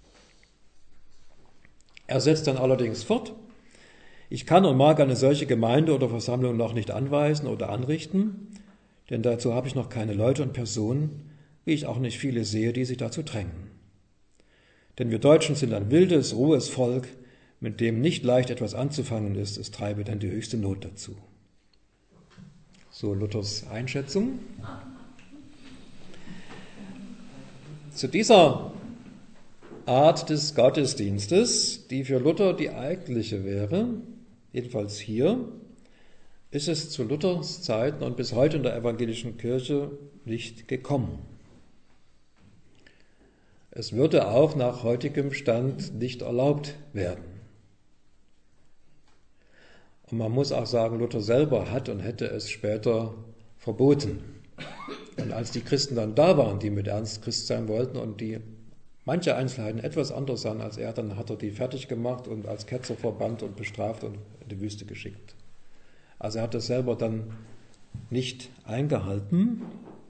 Er setzt dann allerdings fort, ich kann und mag eine solche Gemeinde oder Versammlung noch nicht anweisen oder anrichten, denn dazu habe ich noch keine Leute und Personen, wie ich auch nicht viele sehe, die sich dazu drängen. Denn wir Deutschen sind ein wildes, rohes Volk, mit dem nicht leicht etwas anzufangen ist, es treibe dann die höchste Not dazu. So Luthers Einschätzung. Zu dieser Art des Gottesdienstes, die für Luther die eigentliche wäre, jedenfalls hier, ist es zu Luthers Zeiten und bis heute in der evangelischen Kirche nicht gekommen. Es würde auch nach heutigem Stand nicht erlaubt werden. Und man muss auch sagen, Luther selber hat und hätte es später verboten. Und als die Christen dann da waren, die mit Ernst Christ sein wollten und die manche Einzelheiten etwas anders sahen als er, dann hat er die fertig gemacht und als Ketzer verbannt und bestraft und in die Wüste geschickt. Also er hat das selber dann nicht eingehalten.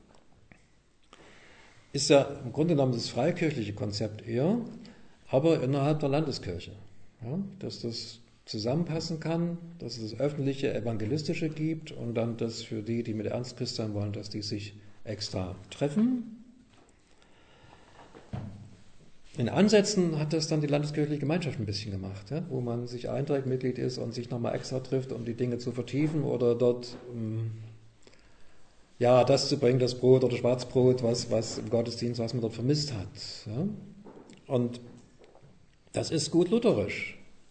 Ist ja im Grunde genommen das freikirchliche Konzept eher, aber innerhalb der Landeskirche. Ja, dass das zusammenpassen kann, dass es das öffentliche, evangelistische gibt und dann das für die, die mit Ernst Christ sein wollen, dass die sich extra treffen. In Ansätzen hat das dann die landeskirchliche Gemeinschaft ein bisschen gemacht, ja, wo man sich einträgt, Mitglied ist und sich nochmal extra trifft, um die Dinge zu vertiefen oder dort ähm, ja, das zu bringen, das Brot oder Schwarzbrot, was, was im Gottesdienst, was man dort vermisst hat. Ja. Und das ist gut lutherisch.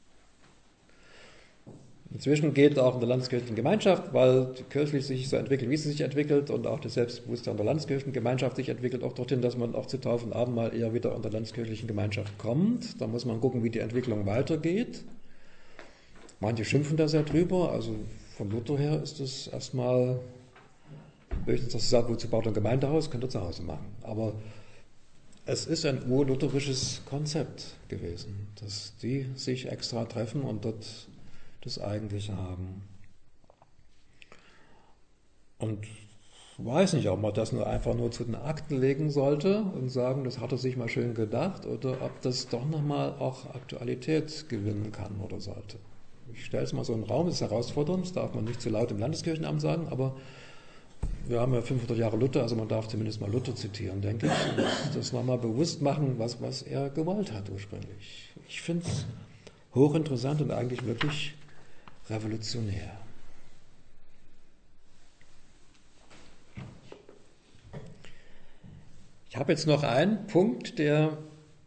Inzwischen geht auch in der landeskirchlichen Gemeinschaft, weil die Kirche sich so entwickelt, wie sie sich entwickelt und auch das Selbstbewusstsein der landeskirchlichen Gemeinschaft sich entwickelt, auch dorthin, dass man auch zu Taufe und Abendmahl eher wieder in der landeskirchlichen Gemeinschaft kommt. Da muss man gucken, wie die Entwicklung weitergeht. Manche schimpfen da sehr drüber, also von Luther her ist es erstmal höchstens, dass sie sagt, wozu baut ein Gemeindehaus, könnt ihr zu Hause machen. Aber es ist ein urlutherisches Konzept gewesen, dass die sich extra treffen und dort das Eigentliche haben. Und ich weiß nicht, ob man das nur einfach nur zu den Akten legen sollte und sagen, das hat er sich mal schön gedacht, oder ob das doch nochmal auch Aktualität gewinnen kann oder sollte. Ich stelle es mal so in den Raum, das ist herausfordernd, das darf man nicht zu laut im Landeskirchenamt sagen, aber wir haben ja fünfhundert Jahre Luther, also man darf zumindest mal Luther zitieren, denke ich, und das nochmal bewusst machen, was, was er gewollt hat ursprünglich. Ich finde es hochinteressant und eigentlich wirklich revolutionär. Ich habe jetzt noch einen Punkt, der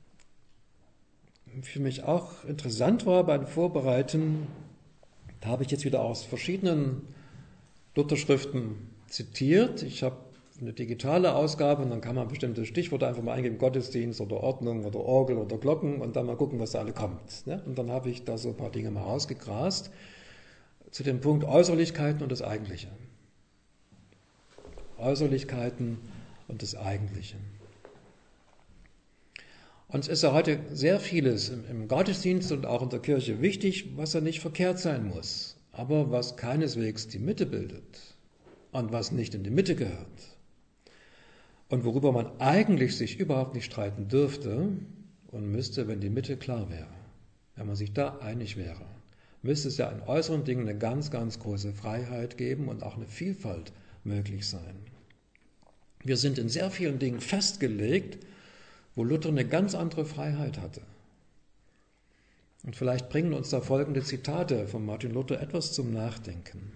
für mich auch interessant war beim Vorbereiten. Da habe ich jetzt wieder aus verschiedenen Lutherschriften zitiert. Ich habe eine digitale Ausgabe und dann kann man bestimmte Stichworte einfach mal eingeben, Gottesdienst oder Ordnung oder Orgel oder Glocken und dann mal gucken, was da alle kommt. Und dann habe ich da so ein paar Dinge mal rausgegrast zu dem Punkt Äußerlichkeiten und das Eigentliche. Äußerlichkeiten und das Eigentliche. Und es ist ja heute sehr vieles im Gottesdienst und auch in der Kirche wichtig, was ja nicht verkehrt sein muss, aber was keineswegs die Mitte bildet und was nicht in die Mitte gehört. Und worüber man eigentlich sich überhaupt nicht streiten dürfte und müsste, wenn die Mitte klar wäre. Wenn man sich da einig wäre, müsste es ja in äußeren Dingen eine ganz, ganz große Freiheit geben und auch eine Vielfalt möglich sein. Wir sind in sehr vielen Dingen festgelegt, wo Luther eine ganz andere Freiheit hatte. Und vielleicht bringen uns da folgende Zitate von Martin Luther etwas zum Nachdenken.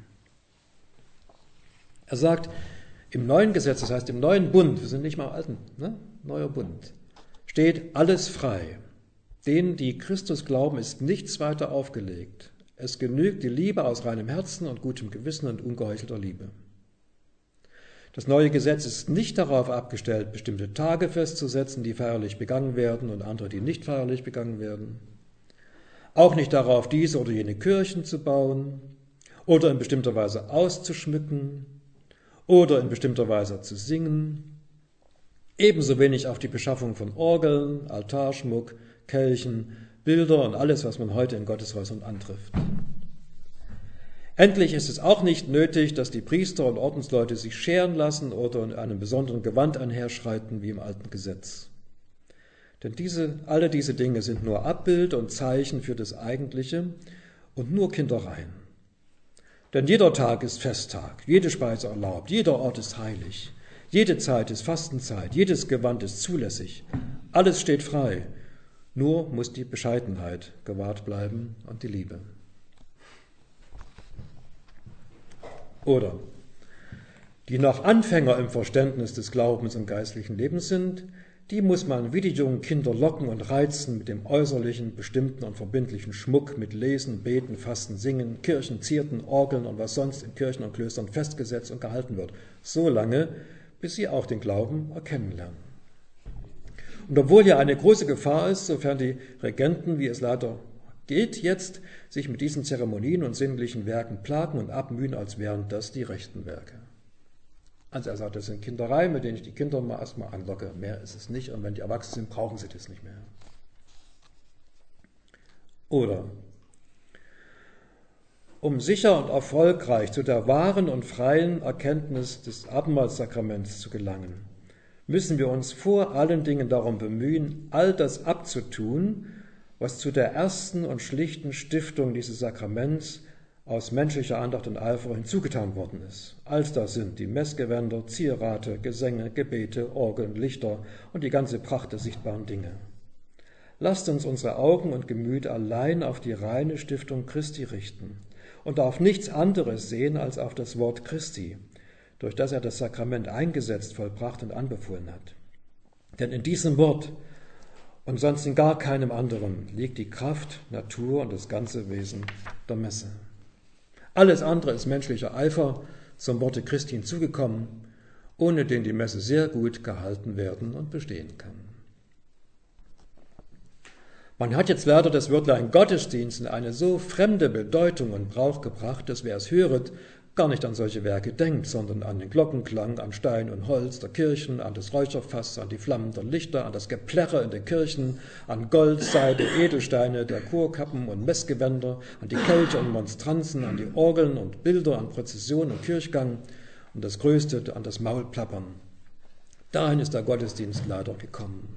Er sagt, im neuen Gesetz, das heißt im neuen Bund, wir sind nicht mal im alten, ne? Neuer Bund, steht alles frei. Denen, die Christus glauben, ist nichts weiter aufgelegt. Es genügt die Liebe aus reinem Herzen und gutem Gewissen und ungeheuchelter Liebe. Das neue Gesetz ist nicht darauf abgestellt, bestimmte Tage festzusetzen, die feierlich begangen werden und andere, die nicht feierlich begangen werden. Auch nicht darauf, diese oder jene Kirchen zu bauen oder in bestimmter Weise auszuschmücken oder in bestimmter Weise zu singen. Ebenso wenig auf die Beschaffung von Orgeln, Altarschmuck, Kelchen, Bilder und alles, was man heute in Gotteshäusern antrifft. Endlich ist es auch nicht nötig, dass die Priester und Ordensleute sich scheren lassen oder in einem besonderen Gewand einherschreiten wie im alten Gesetz. Denn diese, alle diese Dinge sind nur Abbild und Zeichen für das Eigentliche und nur Kindereien. Denn jeder Tag ist Festtag, jede Speise erlaubt, jeder Ort ist heilig, jede Zeit ist Fastenzeit, jedes Gewand ist zulässig, alles steht frei, nur muss die Bescheidenheit gewahrt bleiben und die Liebe. Oder die noch Anfänger im Verständnis des Glaubens und geistlichen Lebens sind, die muss man wie die jungen Kinder locken und reizen mit dem äußerlichen, bestimmten und verbindlichen Schmuck, mit Lesen, Beten, Fasten, Singen, Kirchen, Zierten, Orgeln und was sonst in Kirchen und Klöstern festgesetzt und gehalten wird, so lange, bis sie auch den Glauben erkennen lernen. Und obwohl ja eine große Gefahr ist, sofern die Regenten, wie es leider geht jetzt, sich mit diesen Zeremonien und sinnlichen Werken plagen und abmühen, als wären das die rechten Werke. Also er sagt, das sind Kindereien, mit denen ich die Kinder mal erstmal anlocke. Mehr ist es nicht. Und wenn die erwachsen sind, brauchen sie das nicht mehr. Oder, um sicher und erfolgreich zu der wahren und freien Erkenntnis des Abendmahlssakraments zu gelangen, müssen wir uns vor allen Dingen darum bemühen, all das abzutun, was zu der ersten und schlichten Stiftung dieses Sakraments aus menschlicher Andacht und Eifer hinzugetan worden ist. All das sind die Messgewänder, Zierate, Gesänge, Gebete, Orgeln, Lichter und die ganze Pracht der sichtbaren Dinge. Lasst uns unsere Augen und Gemüter allein auf die reine Stiftung Christi richten und auf nichts anderes sehen als auf das Wort Christi, durch das er das Sakrament eingesetzt, vollbracht und anbefohlen hat. Denn in diesem Wort und sonst in gar keinem anderen liegt die Kraft, Natur und das ganze Wesen der Messe. Alles andere ist menschlicher Eifer zum Worte Christi hinzugekommen, ohne den die Messe sehr gut gehalten werden und bestehen kann. Man hat jetzt leider das Wörtlein Gottesdienst in eine so fremde Bedeutung und Brauch gebracht, dass wer es höret, gar nicht an solche Werke denkt, sondern an den Glockenklang, an Stein und Holz der Kirchen, an das Räucherfass, an die Flammen der Lichter, an das Geplärre in den Kirchen, an Gold, Seide, Edelsteine der Chorkappen und Messgewänder, an die Kelche und Monstranzen, an die Orgeln und Bilder, an Prozession und Kirchgang und das Größte an das Maulplappern. Dahin ist der Gottesdienst leider gekommen.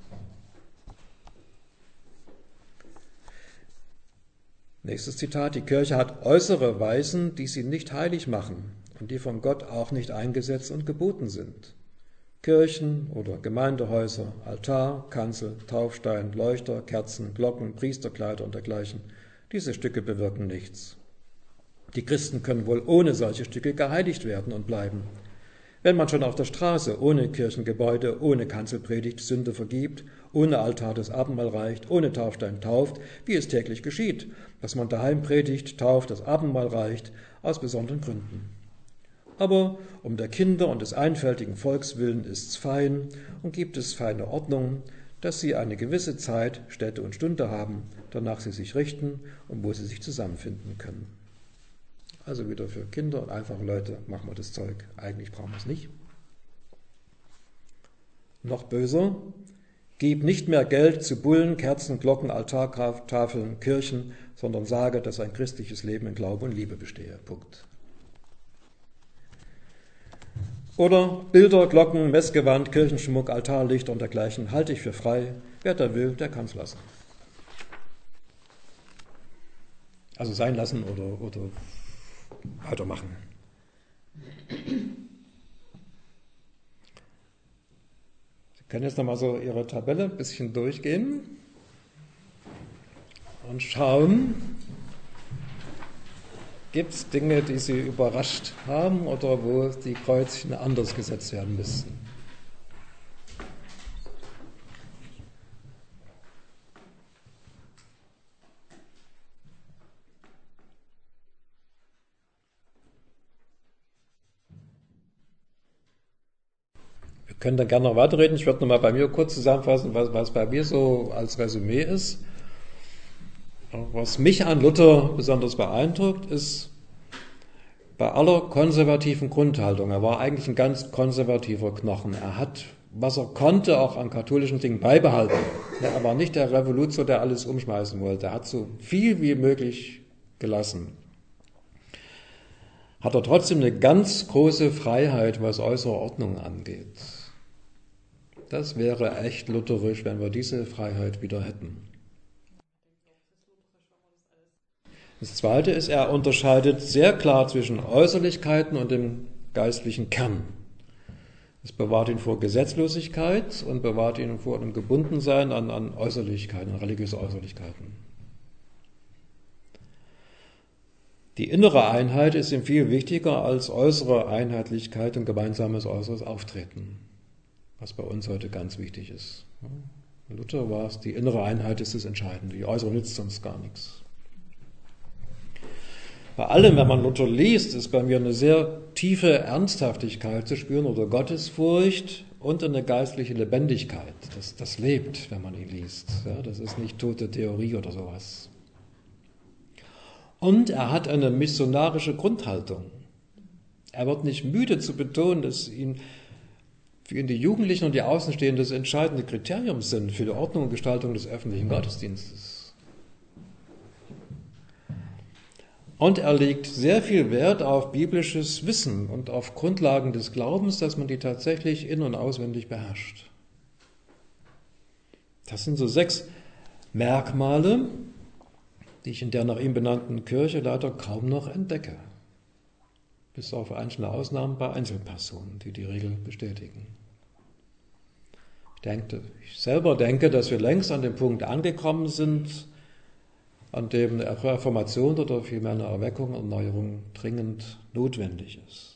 Nächstes Zitat, die Kirche hat äußere Weisen, die sie nicht heilig machen und die von Gott auch nicht eingesetzt und geboten sind. Kirchen oder Gemeindehäuser, Altar, Kanzel, Taufstein, Leuchter, Kerzen, Glocken, Priesterkleider und dergleichen. Diese Stücke bewirken nichts. Die Christen können wohl ohne solche Stücke geheiligt werden und bleiben. Wenn man schon auf der Straße ohne Kirchengebäude, ohne Kanzelpredigt Sünde vergibt, ohne Altar das Abendmahl reicht, ohne Taufstein tauft, wie es täglich geschieht, dass man daheim predigt, tauft, das Abendmahl reicht, aus besonderen Gründen. Aber um der Kinder und des einfältigen Volks willen ist's fein und gibt es feine Ordnung, dass sie eine gewisse Zeit, Stätte und Stunde haben, danach sie sich richten und wo sie sich zusammenfinden können. Also wieder für Kinder und einfache Leute machen wir das Zeug. Eigentlich brauchen wir es nicht. Noch böser, gib nicht mehr Geld zu Bullen, Kerzen, Glocken, Altartafeln, Kirchen, sondern sage, dass ein christliches Leben in Glaube und Liebe bestehe. Punkt. Oder Bilder, Glocken, Messgewand, Kirchenschmuck, Altarlichter und dergleichen halte ich für frei. Wer da will, der kann es lassen. Also sein lassen oder, oder weitermachen. Sie können jetzt nochmal so Ihre Tabelle ein bisschen durchgehen und schauen, gibt es Dinge, die Sie überrascht haben oder wo die Kreuzchen anders gesetzt werden müssten? Wir können dann gerne noch weiterreden. Ich würde nochmal bei mir kurz zusammenfassen, was, was bei mir so als Resümee ist. Was mich an Luther besonders beeindruckt, ist bei aller konservativen Grundhaltung, er war eigentlich ein ganz konservativer Knochen. Er hat, was er konnte, auch an katholischen Dingen beibehalten. Er war nicht der Revoluzer, der alles umschmeißen wollte. Er hat so viel wie möglich gelassen. Hat er trotzdem eine ganz große Freiheit, was äußere Ordnung angeht. Das wäre echt lutherisch, wenn wir diese Freiheit wieder hätten. Das Zweite ist, er unterscheidet sehr klar zwischen Äußerlichkeiten und dem geistlichen Kern. Es bewahrt ihn vor Gesetzlosigkeit und bewahrt ihn vor einem Gebundensein an, an Äußerlichkeiten, an religiöse Äußerlichkeiten. Die innere Einheit ist ihm viel wichtiger als äußere Einheitlichkeit und gemeinsames äußeres Auftreten, was bei uns heute ganz wichtig ist. Bei Luther war es, die innere Einheit ist das Entscheidende, die äußere nützt sonst gar nichts. Bei allem, wenn man Luther liest, ist bei mir eine sehr tiefe Ernsthaftigkeit zu spüren oder Gottesfurcht und eine geistliche Lebendigkeit. Das, das lebt, wenn man ihn liest. Ja, das ist nicht tote Theorie oder sowas. Und er hat eine missionarische Grundhaltung. Er wird nicht müde zu betonen, dass ihn, für ihn die Jugendlichen und die Außenstehenden das entscheidende Kriterium sind für die Ordnung und Gestaltung des öffentlichen Gottesdienstes. Und er legt sehr viel Wert auf biblisches Wissen und auf Grundlagen des Glaubens, dass man die tatsächlich in- und auswendig beherrscht. Das sind so sechs Merkmale, die ich in der nach ihm benannten Kirche leider kaum noch entdecke. Bis auf einzelne Ausnahmen bei Einzelpersonen, die die Regel bestätigen. Ich, denke, ich selber denke, dass wir längst an dem Punkt angekommen sind, an dem eine Reformation oder vielmehr eine Erweckung und Erneuerung dringend notwendig ist.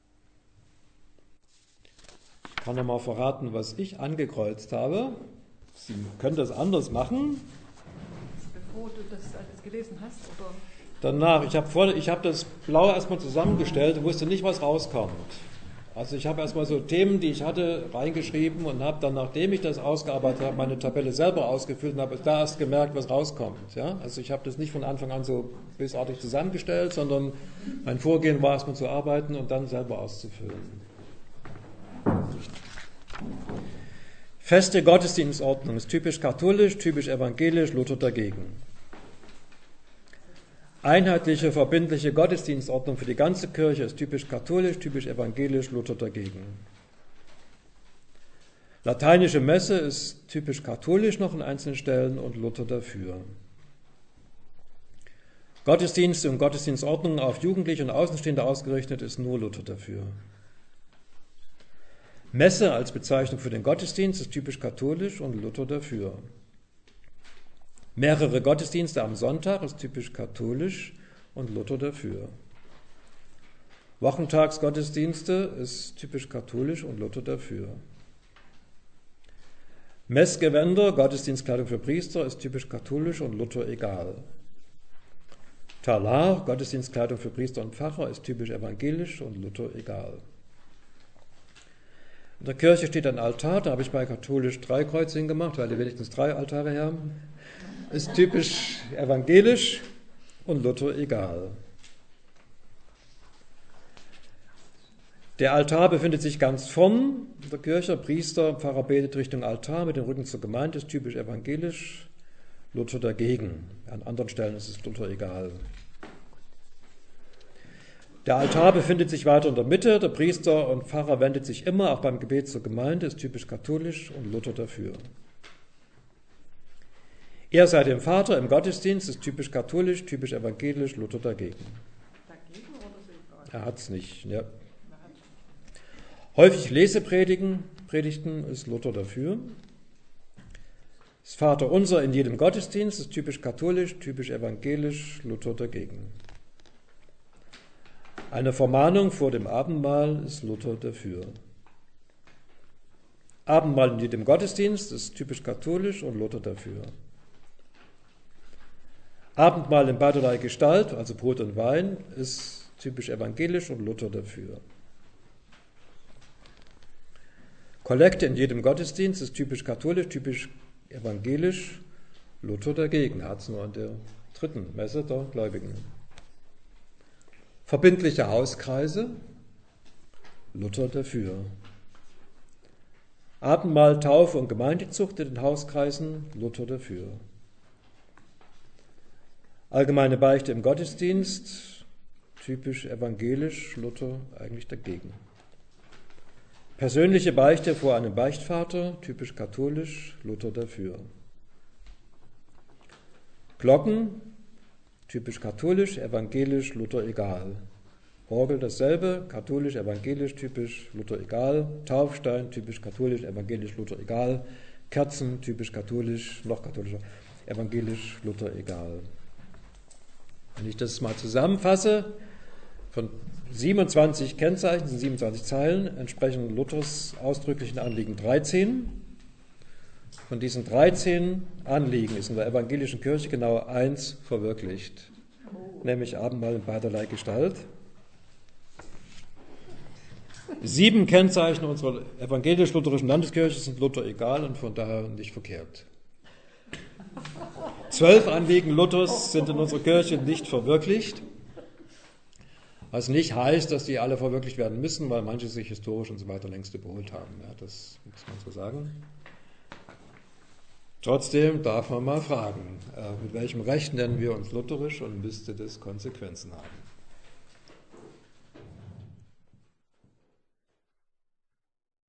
Ich kann nochmal verraten, was ich angekreuzt habe. Sie können das anders machen. Bevor du das alles gelesen hast, oder? Danach, ich habe vor, ich habe das Blaue erstmal zusammengestellt und wusste nicht, was rauskommt. Also ich habe erstmal so Themen, die ich hatte, reingeschrieben und habe dann, nachdem ich das ausgearbeitet habe, meine Tabelle selber ausgefüllt und habe da erst gemerkt, was rauskommt. Ja? Also ich habe das nicht von Anfang an so bösartig zusammengestellt, sondern mein Vorgehen war erstmal zu arbeiten und dann selber auszufüllen. Feste Gottesdienstordnung ist typisch katholisch, typisch evangelisch, Luther dagegen. Einheitliche, verbindliche Gottesdienstordnung für die ganze Kirche ist typisch katholisch, typisch evangelisch, Luther dagegen. Lateinische Messe ist typisch katholisch noch an einzelnen Stellen und Luther dafür. Gottesdienste und Gottesdienstordnung auf Jugendliche und Außenstehende ausgerichtet ist nur Luther dafür. Messe als Bezeichnung für den Gottesdienst ist typisch katholisch und Luther dafür. Mehrere Gottesdienste am Sonntag ist typisch katholisch und Luther dafür. Wochentagsgottesdienste ist typisch katholisch und Luther dafür. Messgewänder, Gottesdienstkleidung für Priester, ist typisch katholisch und Luther egal. Talar, Gottesdienstkleidung für Priester und Pfarrer, ist typisch evangelisch und Luther egal. In der Kirche steht ein Altar, da habe ich bei katholisch drei Kreuze hingemacht, weil die wenigstens drei Altare haben. Ist typisch evangelisch und Luther egal. Der Altar befindet sich ganz vorn in der Kirche. Priester, Pfarrer betet Richtung Altar mit dem Rücken zur Gemeinde, ist typisch evangelisch, Luther dagegen. An anderen Stellen ist es Luther egal. Der Altar befindet sich weiter in der Mitte. Der Priester und Pfarrer wendet sich immer, auch beim Gebet zur Gemeinde, ist typisch katholisch und Luther dafür. Er sei dem Vater im Gottesdienst, ist typisch katholisch, typisch evangelisch, Luther dagegen. Dagegen oder so egal? Er hat es nicht. Ja. Häufig Lesepredigten Predigten ist Luther dafür. Das Vaterunser in jedem Gottesdienst ist typisch katholisch, typisch evangelisch, Luther dagegen. Eine Vermahnung vor dem Abendmahl ist Luther dafür. Abendmahl in jedem Gottesdienst ist typisch katholisch und Luther dafür. Abendmahl in beiderlei Gestalt, also Brot und Wein, ist typisch evangelisch und Luther dafür. Kollekte in jedem Gottesdienst ist typisch katholisch, typisch evangelisch, Luther dagegen. Hat es nur an der dritten Messe der Gläubigen. Verbindliche Hauskreise, Luther dafür. Abendmahl, Taufe und Gemeindezucht in den Hauskreisen, Luther dafür. Allgemeine Beichte im Gottesdienst, typisch evangelisch, Luther eigentlich dagegen. Persönliche Beichte vor einem Beichtvater, typisch katholisch, Luther dafür. Glocken, typisch katholisch, evangelisch, Luther egal. Orgel dasselbe, katholisch, evangelisch, typisch, Luther egal. Taufstein, typisch katholisch, evangelisch, Luther egal. Kerzen, typisch katholisch, noch katholischer, evangelisch, Luther egal. Wenn ich das mal zusammenfasse, von siebenundzwanzig Kennzeichen, sind siebenundzwanzig Zeilen, entsprechen Luthers ausdrücklichen Anliegen dreizehn. Von diesen dreizehn Anliegen ist in der evangelischen Kirche genau eins verwirklicht. nämlich Abendmahl in beiderlei Gestalt. Sieben Kennzeichen unserer evangelisch-lutherischen Landeskirche sind Luther egal und von daher nicht verkehrt. Zwölf Anliegen Luthers sind in unserer Kirche nicht verwirklicht, was nicht heißt, dass die alle verwirklicht werden müssen, weil manche sich historisch und so weiter längst überholt haben. Ja, das muss man so sagen. Trotzdem darf man mal fragen, mit welchem Recht nennen wir uns lutherisch und müsste das Konsequenzen haben.